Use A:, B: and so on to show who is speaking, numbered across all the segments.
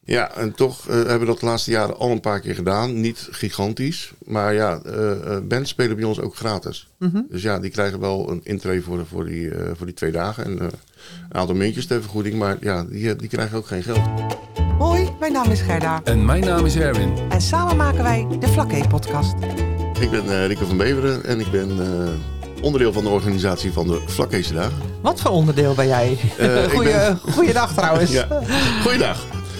A: Ja, en toch hebben we dat de laatste jaren al een paar keer gedaan. Niet gigantisch. Maar ja, bands spelen bij ons ook gratis. Mm-hmm. Dus ja, die krijgen wel een intree voor die 2 dagen. En een aantal muntjes ter vergoeding. Maar ja, die krijgen ook geen geld.
B: Hoi, mijn naam is Gerda.
C: En mijn naam is Erwin.
B: En samen maken wij de Vlakke-podcast.
A: Ik ben Rico van Beveren en ik ben onderdeel van de organisatie van de Vlakke Dagen.
B: Wat voor onderdeel ben jij? Goeiedag trouwens.
A: Ja, goeiedag.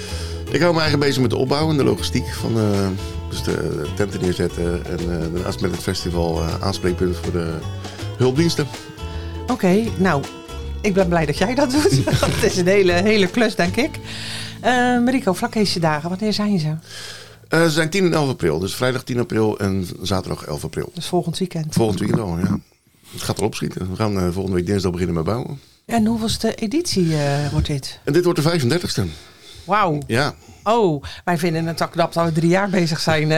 A: Ik hou me eigenlijk bezig met de opbouw en de logistiek van dus de tenten neerzetten en daarnaast met het festival aanspreekpunt voor de hulpdiensten.
B: Oké, nou, ik ben blij dat jij dat doet. Het is een hele klus, denk ik. Rico, Vlakke Dagen, wanneer zijn ze?
A: Ze zijn 10 en 11 april, dus vrijdag 10 april en zaterdag 11 april.
B: Dus volgend weekend.
A: Volgend weekend al, ja. Het gaat erop schieten. We gaan volgende week dinsdag beginnen met bouwen.
B: En hoeveelste editie wordt dit?
A: En dit wordt de 35e.
B: Wauw.
A: Ja.
B: Oh, wij vinden het al knap dat we 3 jaar bezig zijn.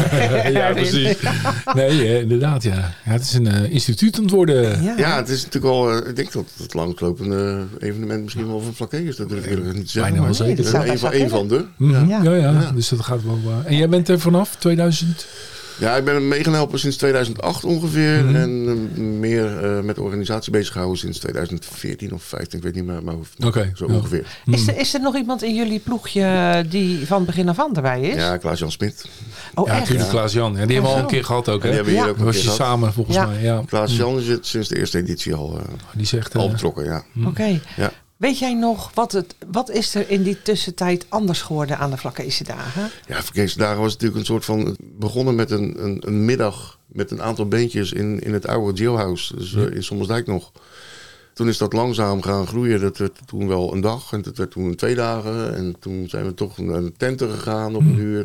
C: Ja, precies. Nee, inderdaad, ja. Het is een instituut aan het worden.
A: Ja, het is natuurlijk wel, ik denk dat het langslopende evenement misschien wel van Vlakke is. Dat durf ik eerlijk niet te zeggen.
C: Bijna wel zeker.
A: Een van de.
C: Ja, dus dat gaat wel. En jij bent er vanaf 2000?
A: Ja, ik ben mee gaan helpen sinds 2008 ongeveer. Mm-hmm. En meer met de organisatie bezig gehouden sinds 2014 of 15. Ik weet niet meer, maar zo ongeveer.
B: Is er nog iemand in jullie ploegje die van begin af aan erbij is?
A: Ja, Klaas-Jan Smit.
B: Oh,
C: ja, natuurlijk Klaas-Jan. Ja, die hebben we al een keer gehad ook. Hè?
A: Die hebben we hier ook een
C: was
A: keer
C: je
A: gehad.
C: samen volgens mij. Ja.
A: Klaas-Jan is sinds de eerste editie al betrokken. Ja.
B: Oké.
A: Ja.
B: Weet jij nog, wat is er in die tussentijd anders geworden aan de Vlakke Dagen?
A: Ja, Vlakke Dagen was natuurlijk een soort van... begonnen met een middag met een aantal bandjes in het oude jailhouse. Dus in Sommersdijk nog. Toen is dat langzaam gaan groeien. Dat werd toen wel een dag en dat werd toen 2 dagen. En toen zijn we toch naar een tenten gegaan op een uur.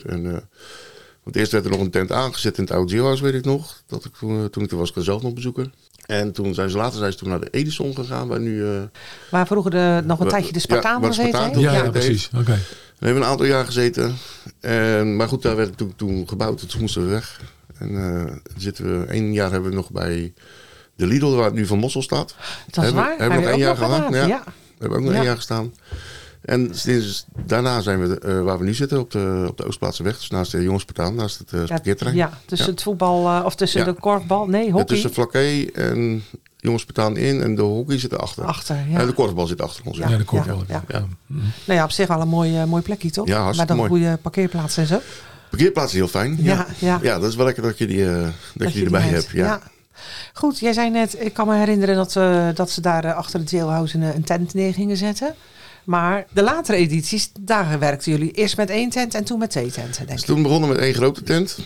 A: Want eerst werd er nog een tent aangezet in het oude jailhouse, weet ik nog. Dat ik toen ik er was, ik zelf nog bezoeken. En toen zijn ze toen naar de Edison gegaan.
B: Waar vroeger nog een tijdje de Spartaan gezeten.
C: Ja, precies. Okay.
A: We hebben een aantal jaar gezeten. Maar goed, daar werd toen gebouwd. Toen moesten we weg. En 1 jaar hebben we nog bij de Lidl, waar het nu Van Mossel staat.
B: Dat is waar.
A: Hebben we nog 1 jaar gehad. Ja. We hebben ook nog 1 jaar gestaan. En daarna zijn we waar we nu zitten, op de Oostplaatseweg. Dus naast de Jongenspartaan, naast het parkeerterrein.
B: Ja, tussen het voetbal of tussen de korfbal. Nee, hockey.
A: Tussen Vlakke en Jongenspartaan in en de hockey zit erachter. En de korfbal zit achter ons.
C: Ja, de korfbal. Ja.
B: Nou ja, op zich wel een mooi plekje, toch?
A: Ja, hartstikke mooi.
B: Met een goede parkeerplaats en zo.
A: Parkeerplaats is heel fijn. Ja, dat is wel lekker dat je die erbij hebt. Ja.
B: Goed, jij zei net, ik kan me herinneren dat ze daar achter het jailhouse een tent neer gingen zetten. Maar de latere edities, daar werkten jullie eerst met 1 tent en toen met 2 tenten, denk ik.
A: Dus toen begonnen met 1 grote tent.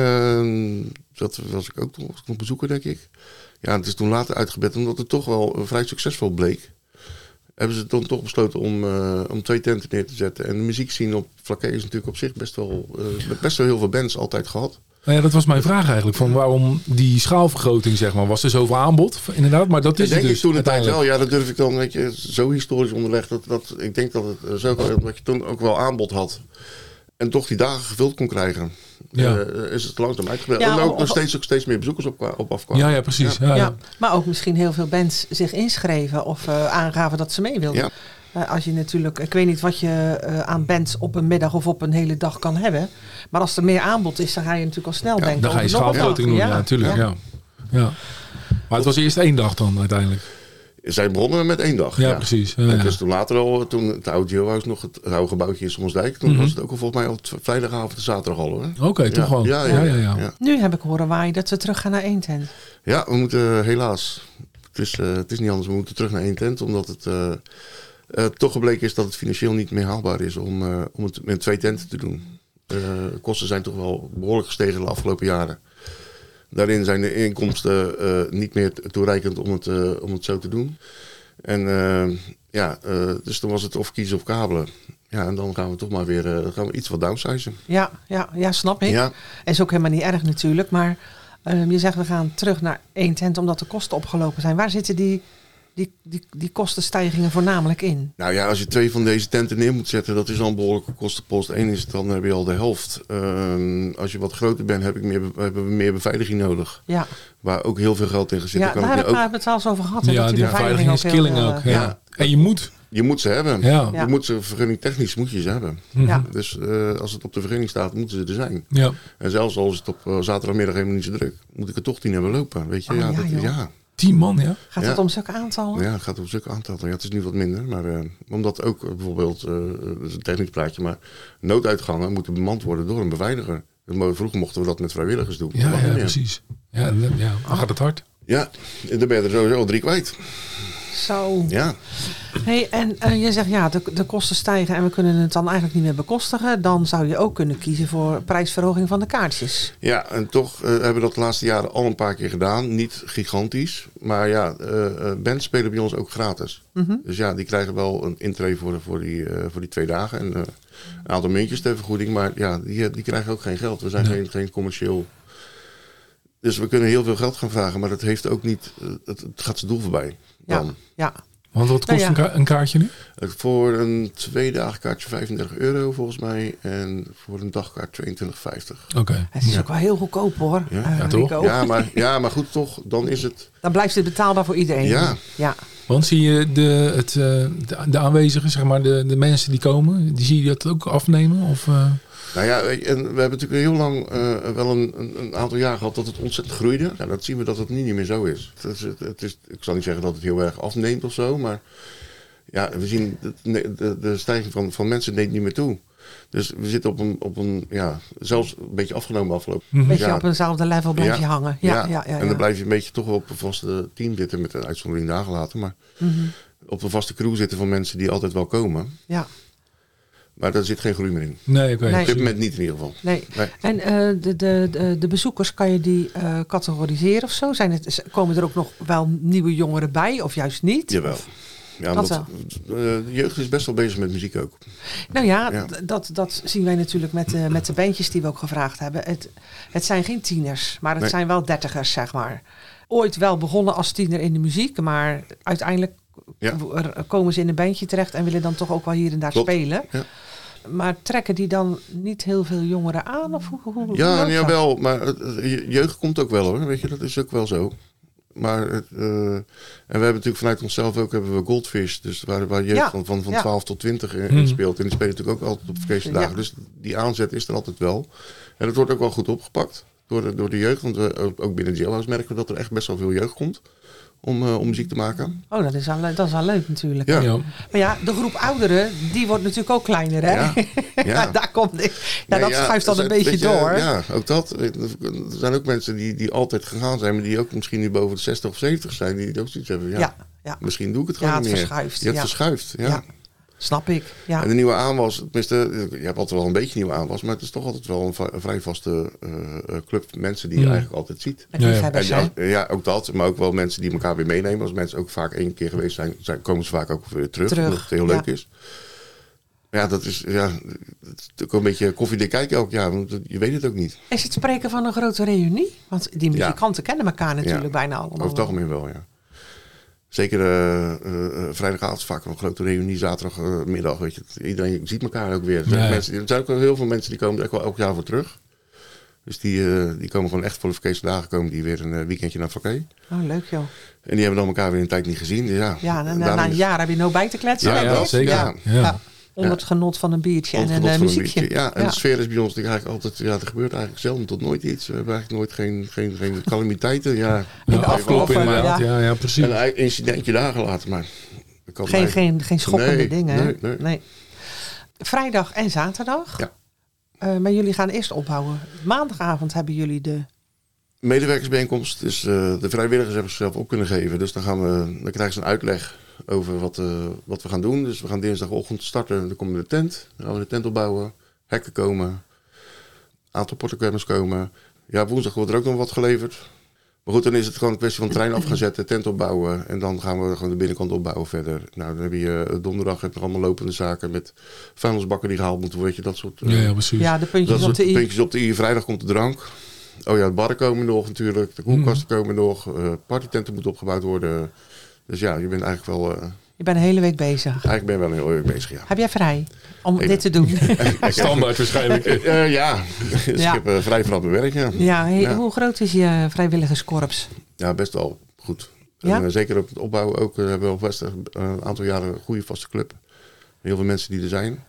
A: Dat was ik ook nog bezoeker, denk ik. Ja, het is toen later uitgebreid, omdat het toch wel vrij succesvol bleek. Hebben ze dan toch besloten om 2 tenten neer te zetten. En de muziekscene op Vlakke is natuurlijk op zich best wel heel veel bands altijd gehad.
C: Nou ja, dat was mijn vraag eigenlijk. Van waarom die schaalvergroting, zeg maar. Was er zoveel aanbod? Inderdaad, maar dat is het dus.
A: Denk ik toen de tijd wel. Ja, dat durf ik dan, weet je, zo historisch onderlegd. Ik denk dat het zo dat je toen ook wel aanbod had. En toch die dagen gevuld kon krijgen. Is het langzaam uitgebreid. En ook nog steeds meer bezoekers op afkwamen.
C: Ja, precies.
B: Ja. Maar ook misschien heel veel bands zich inschreven of aangaven dat ze mee wilden. Ja. Als je natuurlijk, ik weet niet wat je aan bands op een middag of op een hele dag kan hebben. Maar als er meer aanbod is, dan ga je natuurlijk al snel denken.
C: Dan ga je schaalvergroting doen, natuurlijk. Ja. Maar het was eerst 1 dag dan uiteindelijk.
A: Zij begonnen met 1 dag.
C: Ja, precies.
A: En dus toen later al, toen het oude jailhouse nog, het oude gebouwtje in Sommersdijk. Toen was het ook al volgens mij al vrijdagavond en zaterdag al.
C: Oké, toch wel.
A: Ja.
B: Nu heb ik horen waaien dat we terug gaan naar 1 tent.
A: Ja, we moeten helaas. Het is niet anders, we moeten terug naar 1 tent. Omdat het toch gebleken is dat het financieel niet meer haalbaar is om het met 2 tenten te doen. De kosten zijn toch wel behoorlijk gestegen de afgelopen jaren. Daarin zijn de inkomsten niet meer toereikend om het zo te doen. En dus dan was het of kiezen of kabelen. Ja, en dan gaan we toch maar weer iets wat downsizen.
B: Ja, snap ik. Ja. Is ook helemaal niet erg natuurlijk. Maar je zegt we gaan terug naar 1 tent omdat de kosten opgelopen zijn. Waar zitten die kostenstijgingen voornamelijk in? Nou ja,
A: als je 2 van deze tenten neer moet zetten, dat is al een behoorlijke kostenpost. 1 is het, dan heb je al de helft. Als je wat groter bent, hebben we meer beveiliging nodig. Ja. Waar ook heel veel geld in zit.
B: Ja, daar hebben we het wel eens over gehad.
C: Ja, die beveiliging is killing ook. Ja. En je moet
A: Je moet ze hebben.
C: Ja.
A: Je moet ze, vergunningtechnisch moet je ze hebben.
B: Ja.
A: Dus als het op de vergunning staat, moeten ze er zijn.
C: Ja.
A: En zelfs als het op zaterdagmiddag helemaal niet zo druk, moet ik er toch 10 hebben lopen. Weet je,
B: Oh, joh.
A: ja.
C: 10 man, ja.
B: Gaat het om zulke aantallen?
A: Ja, het gaat om zulke aantallen. Ja, het is nu wat minder. Maar omdat ook bijvoorbeeld, dat is een technisch praatje, maar nooduitgangen moeten bemand worden door een beveiliger. Vroeger mochten we dat met vrijwilligers doen.
C: Ja,
A: Dat mag niet meer.
C: precies. Ja, dan gaat het hard.
A: Ja, en dan ben je er sowieso al 3 kwijt.
B: Zo.
A: Ja.
B: Hey, en je zegt ja, de kosten stijgen en we kunnen het dan eigenlijk niet meer bekostigen. Dan zou je ook kunnen kiezen voor prijsverhoging van de kaartjes.
A: Ja, en toch hebben we dat de laatste jaren al een paar keer gedaan. Niet gigantisch. Maar ja, bands spelen bij ons ook gratis.
B: Mhm.
A: Dus ja, die krijgen wel een intree voor die 2 dagen. En een aantal muntjes ter vergoeding. Maar ja, die krijgen ook geen geld. We zijn geen commercieel. Dus we kunnen heel veel geld gaan vragen. Maar dat heeft ook niet. Het gaat zijn doel voorbij. Dan.
B: Ja.
C: Want wat kost een kaartje nu?
A: Voor een 2 dagen kaartje €35 volgens mij. En voor een dagkaart €22,50.
C: Oké.
B: Het is ook wel heel goedkoop hoor.
A: Ja,
C: toch?
B: Rico.
A: Ja, maar goed toch. Dan is het.
B: Dan blijft het betaalbaar voor iedereen.
A: Ja.
C: Want zie je de aanwezigen, zeg maar, de mensen die komen, die zie je dat ook afnemen? Of,
A: Nou ja, en we hebben natuurlijk heel lang wel een aantal jaar gehad dat het ontzettend groeide. Ja, dat zien we dat het niet meer zo is. Ik zal niet zeggen dat het heel erg afneemt of zo, maar ja, we zien de stijging van mensen neemt niet meer toe. Dus we zitten op een zelfs een beetje afgenomen afgelopen.
B: Een beetje op eenzelfde level blijf je hangen. Ja.
A: En dan blijf je een beetje toch wel op een vaste team zitten met een uitzondering dagen later. Maar op een vaste crew zitten van mensen die altijd wel komen.
B: Ja.
A: Maar daar zit geen groei meer in.
C: nee, oké.
A: Op dit moment niet in ieder geval.
B: Nee. En de bezoekers, kan je die categoriseren of zo? Komen er ook nog wel nieuwe jongeren bij of juist niet?
A: Jawel. Ja, de jeugd is best wel bezig met muziek ook.
B: Nou ja, dat zien wij natuurlijk met de bandjes die we ook gevraagd hebben. Het zijn geen tieners, maar het zijn wel dertigers, zeg maar. Ooit wel begonnen als tiener in de muziek, maar uiteindelijk komen ze in een bandje terecht en willen dan toch ook wel hier en daar spelen. Ja. Maar trekken die dan niet heel veel jongeren aan? Of hoe
A: jawel, maar jeugd komt ook wel hoor. Weet je, dat is ook wel zo. Maar en we hebben natuurlijk vanuit onszelf ook hebben we Goldfish, dus waar jeugd van 12 tot 20 in speelt. En die spelen natuurlijk ook altijd op feestdagen. Ja. Dus die aanzet is er altijd wel. En dat wordt ook wel goed opgepakt door de jeugd. Want ook binnen Jailhouse merken we dat er echt best wel veel jeugd komt om muziek te maken.
B: Oh, dat is wel leuk natuurlijk.
A: Ja.
B: Maar ja, de groep ouderen, die wordt natuurlijk ook kleiner, hè? Ja. Daar komt dat schuift dan een beetje door.
A: Ja, ook dat. Er zijn ook mensen die altijd gegaan zijn, maar die ook misschien nu boven de 60 of 70 zijn, die ook zoiets hebben. Ja. Misschien doe ik het gewoon niet meer. Het verschuift. Ja.
B: Snap ik, ja.
A: En de nieuwe aanwas, tenminste, je hebt altijd wel een beetje nieuwe aanwas, maar het is toch altijd wel een vrij vaste club mensen die je eigenlijk altijd ziet. Ja, ook dat, maar ook wel mensen die elkaar weer meenemen. Als mensen ook vaak 1 keer geweest zijn, komen ze vaak ook weer terug. Omdat het heel leuk is. Ja, dat is ook een beetje koffiedik kijken elk jaar, want je weet het ook niet.
B: Is het spreken van een grote reunie? Want die muzikanten kennen elkaar natuurlijk bijna allemaal.
A: Over het algemeen wel, ja. Zeker vrijdagavond is vaak een grote reunie, zaterdagmiddag. Weet je, iedereen ziet elkaar ook weer. Er zijn ook heel veel mensen die komen er wel elk jaar voor terug. Dus die komen gewoon echt voor de vakantiesdagen, komen die weer een weekendje naar Vaké.
B: Oh, leuk joh.
A: En die hebben dan elkaar weer een tijd niet gezien. Dus
B: na een jaar heb je nou bij te kletsen.
C: Ja, zeker. Ja.
B: Onder het genot van een biertje en een muziekje.
A: En de sfeer is bij ons eigenlijk altijd... Ja, er gebeurt eigenlijk zelden tot nooit iets. We hebben eigenlijk nooit geen calamiteiten.
C: Afkloppen inderdaad. Ja, precies.
A: En een incidentje daar gelaten, maar...
B: Geen schokkende dingen.
A: Nee.
B: Vrijdag en zaterdag.
A: Ja.
B: Maar jullie gaan eerst opbouwen. Maandagavond hebben jullie de...
A: medewerkersbijeenkomst. Dus de vrijwilligers hebben zichzelf op kunnen geven. Dus dan krijgen ze een uitleg over wat we gaan doen. Dus we gaan dinsdagochtend starten. Dan komen we de tent. Dan gaan we de tent opbouwen. Hekken komen. Aantal portocammers komen. Ja, woensdag wordt er ook nog wat geleverd. Maar goed, dan is het gewoon een kwestie van trein af gaan zetten, tent opbouwen. En dan gaan we gewoon de binnenkant opbouwen verder. Nou, dan heb je donderdag heb je allemaal lopende zaken met vuilnisbakken die gehaald moeten worden. Dat soort
C: precies.
B: Ja, de puntjes op de i.
A: Puntjes op de i. Vrijdag komt de drank. Oh ja, de barren komen nog natuurlijk. De koelkasten komen nog. Partytenten moeten opgebouwd worden. Dus ja, je bent eigenlijk wel...
B: Je bent een hele week bezig.
A: Eigenlijk ben ik wel een hele week bezig, ja.
B: Heb jij vrij om dit te doen?
C: Standaard waarschijnlijk.
A: Dus ik heb vrij vanaf mijn werk,
B: Hoe groot is je vrijwilligerskorps?
A: Ja, best wel goed.
B: Ja?
A: En, zeker op het opbouwen ook. Hebben we op Wester een aantal jaren een goede vaste club. Heel veel mensen die er zijn.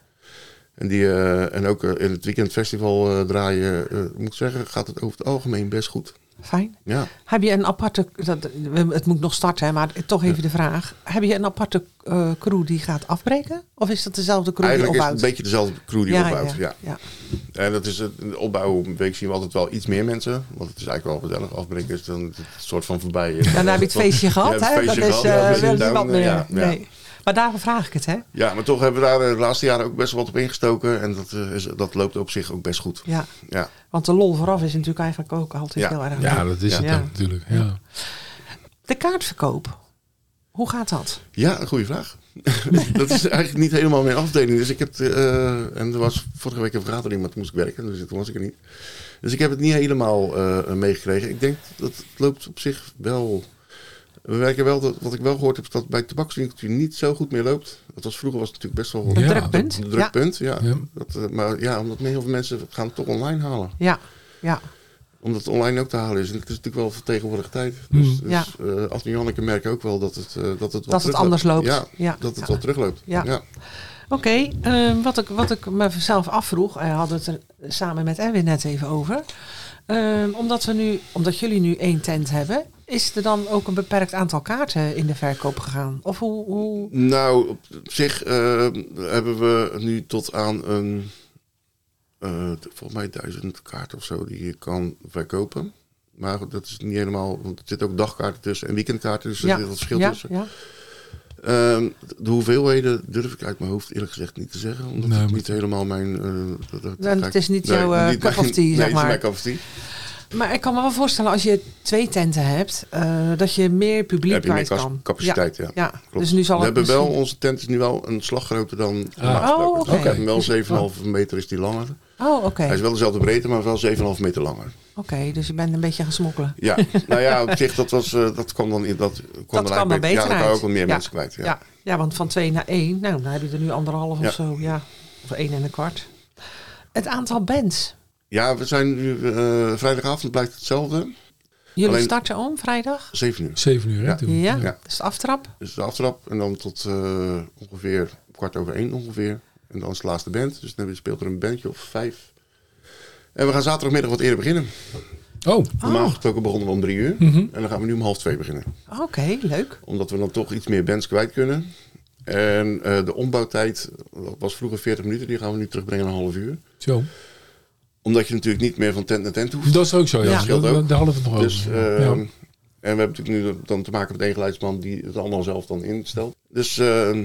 A: En ook in het weekendfestival draaien, moet ik zeggen, gaat het over het algemeen best goed.
B: Fijn.
A: Ja.
B: Heb je een aparte, het moet nog starten, hè, maar toch even de vraag. Heb je een aparte crew die gaat afbreken? Of is dat dezelfde crew
A: Eigenlijk
B: die opbouwt?
A: is het een beetje dezelfde crew die opbouwt. Ja. En dat is de opbouwweek zien we altijd wel iets meer mensen. Want het is eigenlijk wel gezellig. Afbreken is dan het soort van voorbij.
B: Ja, dan heb je het feestje gehad.
A: Ja,
B: hè? Dat is niemand meer.
A: Ja.
B: Nee. Maar daarom vraag ik het, hè?
A: Ja, maar toch hebben we daar de laatste jaren ook best wel wat op ingestoken. En dat loopt op zich ook best goed.
B: Ja.
A: Ja.
B: Want de lol vooraf is natuurlijk eigenlijk ook altijd heel erg leuk.
C: Ja, dat is het ook natuurlijk. Ja.
B: De kaartverkoop. Hoe gaat dat?
A: Ja, een goede vraag. Dat is eigenlijk niet helemaal mijn afdeling. Dus ik heb en er was vorige week een vergadering, maar toen moest ik werken. Dus toen was ik er niet. Dus ik heb het niet helemaal meegekregen. Ik denk dat het loopt op zich wel. We werken wel, wat ik wel gehoord heb, is dat het bij het tabakswinkeltje niet zo goed meer loopt. Vroeger was het natuurlijk best wel
B: een drukpunt.
A: Een drukpunt, ja. Maar ja, omdat heel veel mensen gaan het toch online halen.
B: Ja.
A: Omdat het online ook te halen is. En het is natuurlijk wel vertegenwoordigd tijd. Dus Ad en Janneke merken ook wel dat het
B: anders loopt.
A: Dat het wel terugloopt. Ja.
B: Oké, wat ik mezelf afvroeg, hadden het er samen met Erwin net even over. Omdat jullie nu 1 tent hebben, is er dan ook een beperkt aantal kaarten in de verkoop gegaan? Of hoe? Nou,
A: op zich hebben we nu tot aan een volgens mij 1000 kaarten of zo die je kan verkopen. Maar dat is niet helemaal, want er zitten ook dagkaarten tussen en weekendkaarten, dus er zit wat verschil tussen. Ja. De hoeveelheden durf ik uit mijn hoofd eerlijk gezegd niet te zeggen, omdat het niet helemaal mijn...
B: het is niet jouw cup of tea, zeg maar.
A: Nee, het is mijn cup of tea.
B: Maar ik kan me wel voorstellen, als je 2 tenten hebt, dat je meer publiek kwijt kan.
A: Capaciteit, ja.
B: Dus nu zal het
A: onze tent is nu wel een slag groter dan
B: normaal gesproken.
A: Wel 7,5 meter is die langer.
B: Oké.
A: Hij is wel dezelfde breedte, maar wel 7,5 meter langer.
B: Oké, dus je bent een beetje gaan smokkelen.
A: Ja, nou ja, op zich, dat kwam dan in. Dat kwam
B: dan beter
A: ja, dan kan
B: uit.
A: ook wel meer mensen kwijt.
B: Ja, want van 2 naar 1, nou, dan heb je er nu 1,5 of zo. Ja, of 1,25. Het aantal bands.
A: Ja, we zijn nu vrijdagavond blijft hetzelfde.
B: Jullie starten om vrijdag?
A: 7 uur.
C: 7 uur, hè?
B: Ja, dus de aftrap?
A: Dus de aftrap en dan tot ongeveer 1:15 ongeveer. En dan is de laatste band. Dus dan speelt er een bandje of 5. En we gaan zaterdagmiddag wat eerder beginnen. Normaal gesproken begonnen we om 3 uur. En dan gaan we nu om 1:30 beginnen.
B: Oké, leuk.
A: Omdat we dan toch iets meer bands kwijt kunnen. En de ombouwtijd was vroeger 40 minuten. Die gaan we nu terugbrengen naar een half uur.
C: Zo.
A: Omdat je natuurlijk niet meer van tent naar tent hoeft.
C: Dat is ook zo, ja.
A: Dat scheelt ook.
C: Daar hadden we het nog
A: dus,
C: over.
A: En we hebben natuurlijk nu dan te maken met één geluidsman die het allemaal zelf dan instelt. Dus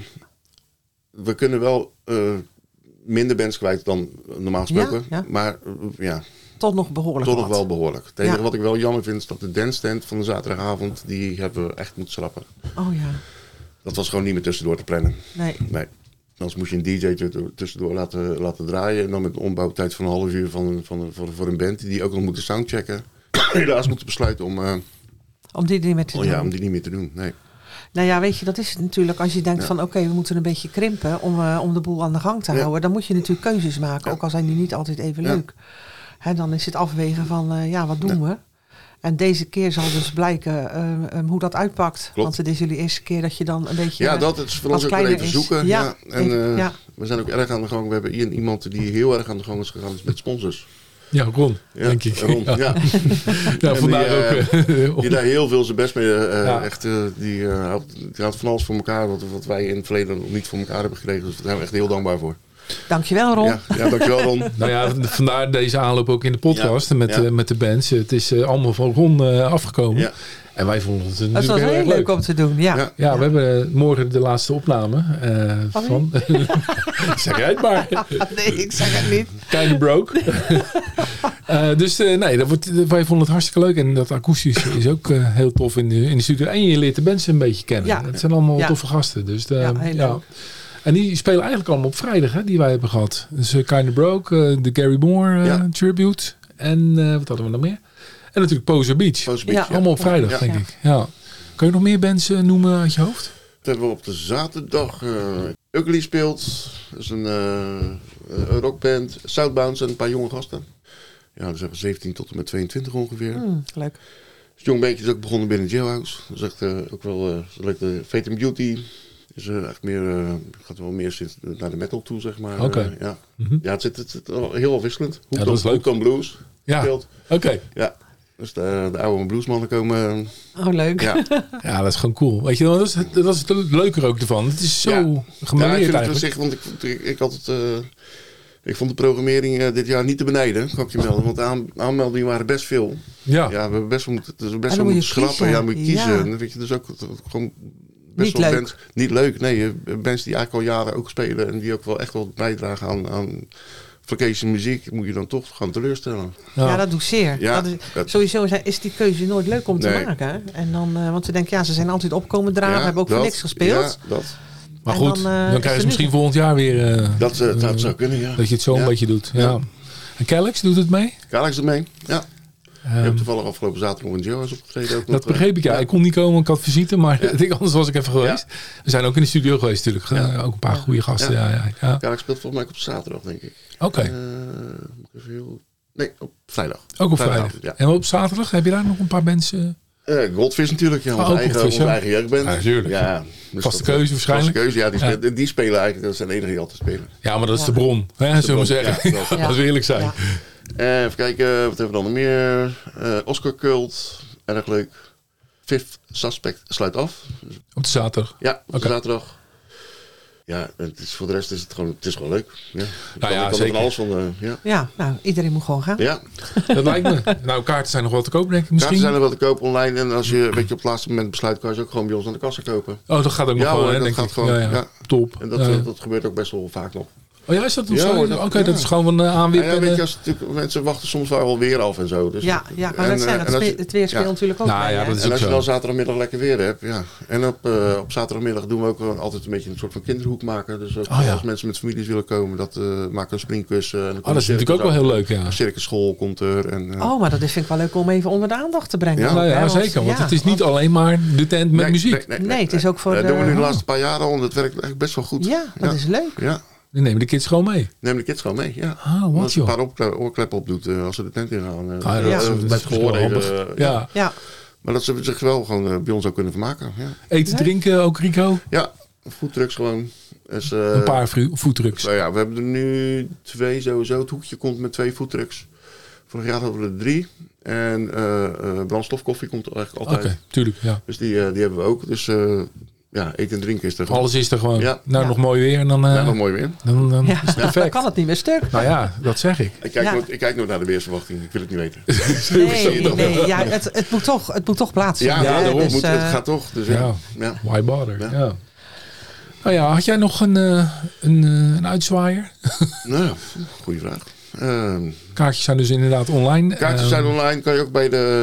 A: we kunnen wel minder bands kwijt dan normaal gesproken.
B: Ja.
A: Maar
B: toch nog behoorlijk.
A: Toch nog wel behoorlijk. Het enige wat ik wel jammer vind is dat de dance tent van de zaterdagavond, die hebben we echt moeten schrappen.
B: Oh ja.
A: Dat was gewoon niet meer tussendoor te plannen.
B: Nee.
A: Anders moest je een DJ tussendoor laten draaien. En dan met een ombouwtijd van een half uur voor een band die ook nog moeten soundchecken. Helaas moeten besluiten
B: om die niet meer te doen.
A: Ja, om die niet meer te doen. Nee.
B: Nou ja, weet je, dat is het natuurlijk. Als je denkt van oké, we moeten een beetje krimpen om de boel aan de gang te houden. Dan moet je natuurlijk keuzes maken. Ook al zijn die niet altijd even leuk. Hè, dan is het afwegen van wat doen we? En deze keer zal dus blijken hoe dat uitpakt.
A: Klopt.
B: Want het is jullie eerste keer dat je dan een beetje.
A: Ja, dat is voor ons ook weer even zoeken. We zijn ook erg aan de gang. We hebben hier iemand die heel erg aan de gang is gegaan met sponsors.
C: Ja, Ron, denk ik.
A: Ron, ja.
C: Vandaar ook.
A: Die daar heel veel zijn best mee. Die houdt van alles voor elkaar. Wat wij in het verleden nog niet voor elkaar hebben gekregen. Dus daar zijn we echt heel dankbaar voor.
B: Dankjewel, Ron.
A: Ja, dankjewel, Ron.
C: Nou ja, vandaar deze aanloop ook in de podcast met de bands. Het is allemaal van Ron afgekomen. Ja. En wij vonden het natuurlijk
B: heel erg leuk om te doen. Ja,
C: we hebben morgen de laatste opname van. Zeg jij het maar.
B: Nee, ik zeg het niet.
C: Kind of broke. Dus wij vonden het hartstikke leuk. En dat akoestisch is ook heel tof in de studio. En je leert de bands een beetje kennen. Ja. Het zijn allemaal toffe gasten. Dus
B: heel leuk.
C: En die spelen eigenlijk allemaal op vrijdag, hè, die wij hebben gehad. Dus Kind of Broke, de Gary Moore tribute. En wat hadden we nog meer? En natuurlijk Poser Beach. Allemaal op vrijdag, denk ik. Ja. Kan je nog meer bands noemen uit je hoofd?
A: Dat hebben we op de zaterdag. Ugly speelt. Dat is een rockband. Southbound en een paar jonge gasten. Ja, dus hebben we 17 tot en met 22 ongeveer.
B: Leuk.
A: Als jong beetje is ook begonnen binnen Jailhouse. Dat is echt ook wel leuk. De Fate & Beauty is echt meer, gaat wel meer naar de metal toe, zeg maar.
C: Oké.
A: Ja. Ja, het zit heel afwisselend.
C: Hoek
A: dan blues.
C: Ja, oké.
A: Ja. Dus de oude bluesmannen komen...
B: leuk.
A: Ja.
C: Ja, dat is gewoon cool. Weet je, dat is het leuke ook ervan. Het is zo gemêleerd eigenlijk.
A: Want ik had het... Ik vond de programmering dit jaar niet te benijden, kan ik je melden. Want de aanmeldingen waren best veel. Ja, we hebben best wel moeten schrappen. Ja, moet je kiezen. Ja. Dan weet je dus ook gewoon best
B: niet
A: wel
B: leuk.
A: Bands, niet leuk. Nee, bands die eigenlijk al jaren ook spelen en die ook wel echt wel bijdragen aan vacation muziek, moet je dan toch gaan teleurstellen.
B: Ja, dat doet zeer.
A: Ja,
B: sowieso is die keuze nooit leuk om te maken. En dan, want we denken, ze zijn altijd opkomen dragen, hebben ook voor niks gespeeld.
A: Ja, dat.
C: Maar goed, dan krijg je misschien volgend jaar weer...
A: dat zou kunnen, ja.
C: Dat je het zo een beetje doet. Ja. En Calix, doet het mee?
A: Calix doet mee, ja. Je hebt toevallig afgelopen zaterdag in Joe's opgetreden. Ook
C: dat begreep ik, ja. Ik kon niet komen, want ik had visite, maar anders was ik even geweest. Ja. We zijn ook in de studio geweest natuurlijk. Ook een paar goede gasten. Ja.
A: Calix speelt volgens mij op zaterdag, denk ik.
C: Oké.
A: Nee, op vrijdag.
C: Ook op vrijdag. Ja. En op zaterdag, heb je daar nog een paar mensen...
A: Goldfish natuurlijk, ja. Onze eigen jeugdband.
C: Ja, natuurlijk.
A: Ja, dus
C: vaste keuze waarschijnlijk.
A: Vaste keuze, ja. Die spelen eigenlijk, dat zijn de enige die altijd spelen.
C: Ja, maar dat is de bron, hè, zullen we zeggen. Ja, dat we eerlijk zijn.
A: Ja. Even kijken, wat hebben we dan nog meer? Oscar Cult, erg leuk. Fifth Suspect sluit af.
C: Op de zaterdag?
A: Ja, op de zaterdag. Ja, voor de rest is het gewoon leuk. Ja,
C: zeker.
A: Alles van,
B: iedereen moet gewoon gaan.
A: Ja.
C: Dat lijkt me. Nou, kaarten zijn nog wel te koop, denk ik misschien.
A: Kaarten zijn er wel te koop online. En als je een beetje op het laatste moment besluit, kan je ze ook gewoon bij ons aan de kassa kopen.
C: Oh, dat gaat ook nog gewoon,
A: dat
C: denk
A: gaat
C: ik.
A: Gewoon,
C: ja. Top.
A: En dat gebeurt ook best wel vaak nog.
C: Oh ja, is dat nog zo? Oké, dat is gewoon van aanwippen.
A: Ja, weet je, mensen wachten soms wel weer af en zo. Dus
B: maar het weer speelt natuurlijk ook.
A: En als je dan zaterdagmiddag lekker weer hebt, En op zaterdagmiddag doen we ook altijd een beetje een soort van kinderhoek maken. Dus ook als mensen met families willen komen, maken een springkussen.
C: Dat is natuurlijk ook wel heel leuk, ja.
A: Een circusschool komt er.
B: Maar dat vind ik wel leuk om even onder de aandacht te brengen.
C: Ja, zeker. Want het is niet alleen maar de tent met muziek.
B: Nee, het is ook voor...
A: Dat doen we nu de laatste paar jaren al en dat werkt eigenlijk best wel goed.
B: Ja, dat is leuk.
A: Ja.
C: Die nemen de kids gewoon mee?
A: Nemen de kids gewoon mee, ja.
C: Als
A: je een paar oorkleppen opdoet als ze de tent ingaan.
C: Dat is gewoon handig.
B: Ja.
A: Maar dat ze zich wel gewoon bij ons ook kunnen vermaken. Ja.
C: Eten, drinken ook, Rico?
A: Ja, foodtrucks gewoon. Dus,
C: een paar foodtrucks.
A: Nou ja, we hebben er nu 2 sowieso. Het hoekje komt met 2 foodtrucks. Vorig jaar hadden we er 3. En brandstofkoffie komt er eigenlijk altijd.
C: Oké, tuurlijk, ja.
A: Dus die hebben we ook. Dus... eten en drinken is er gewoon.
C: Alles is er gewoon. Ja. Nog mooi weer. En dan,
A: nog mooi weer.
C: Dan is het perfect.
B: Dan kan het niet meer stuk.
C: Nou ja, dat zeg ik.
A: Ik kijk nooit naar de weersverwachting. Ik wil het niet weten.
B: Nee. Ja, het moet toch plaatsvinden.
A: Ja, daarom het gaat toch. Dus
C: why bother? Ja. Nou ja, had jij nog een uitzwaaier?
A: Nou ja, goede vraag.
C: Kaartjes zijn dus inderdaad online.
A: Kaartjes zijn online. Kan je ook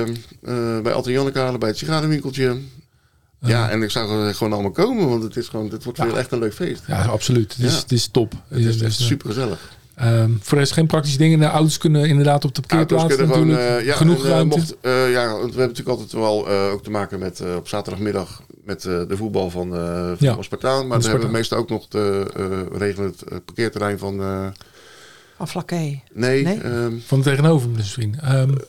A: bij Alter Janneke halen, bij het sigarenwinkeltje. Ja, en ik zou gewoon allemaal komen, want het wordt weer echt een leuk feest.
C: Ja, absoluut. Het is top. Het is
A: echt super gezellig.
C: Voor de rest geen praktische dingen. De auto's kunnen inderdaad op de parkeerplaats natuurlijk. Genoeg ruimte.
A: We hebben natuurlijk altijd wel ook te maken met op zaterdagmiddag met de voetbal van Spartaan. Maar dan hebben we meestal ook nog regelen het parkeerterrein van...
B: Van Vlakke.
A: Nee.
C: Van tegenover misschien.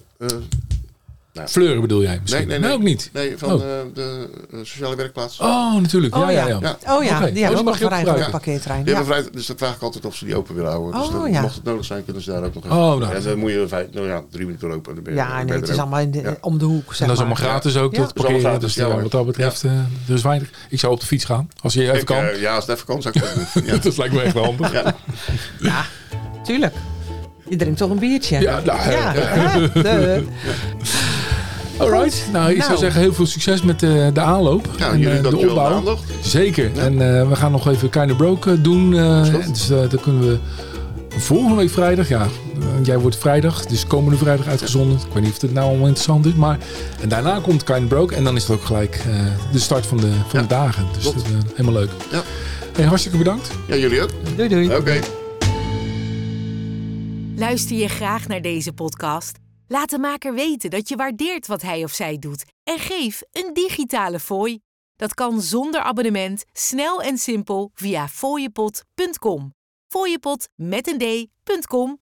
C: Fleuren bedoel jij misschien?
A: Nee,
C: ook niet.
A: Nee, van de sociale werkplaats.
C: Oh, natuurlijk. Ja.
B: Die hebben ook vrij groot parkeerterrein.
A: Die hebben vrij, dus dan vraag ik altijd of ze die open willen houden. Dus mocht het nodig zijn, kunnen ze daar ook nog
C: even.
A: En dan moet je 3 minuten lopen.
B: Het is allemaal om de hoek.
C: En dat is allemaal gratis ook, dat parkeren. Dus wat dat betreft, er is weinig. Ik zou op de fiets gaan, als je even kan.
A: Als het even kan, zou ik het doen.
C: Dat lijkt me echt handig.
B: Ja, tuurlijk. Je drinkt toch een biertje?
C: Ja. Alright. Nou, ik zou zeggen heel veel succes met de aanloop.
A: Ja,
C: en
A: jullie
C: de opbouw. Zeker. Ja. En we gaan nog even Kinda Broke doen. Dus dat kunnen we volgende week vrijdag. Ja, jij wordt vrijdag. Dus komende vrijdag uitgezonden. Ik weet niet of het nou allemaal interessant is. Maar en daarna komt Kinda Broke. En dan is het ook gelijk de start van de dagen. Dus dat is helemaal leuk. Ja. Hey, hartstikke bedankt.
A: Ja, jullie ook.
B: Doei.
A: Oké.
D: Luister je graag naar deze podcast? Laat de maker weten dat je waardeert wat hij of zij doet en geef een digitale fooi. Dat kan zonder abonnement, snel en simpel via fooiepot.com. Fooiepot met een d.com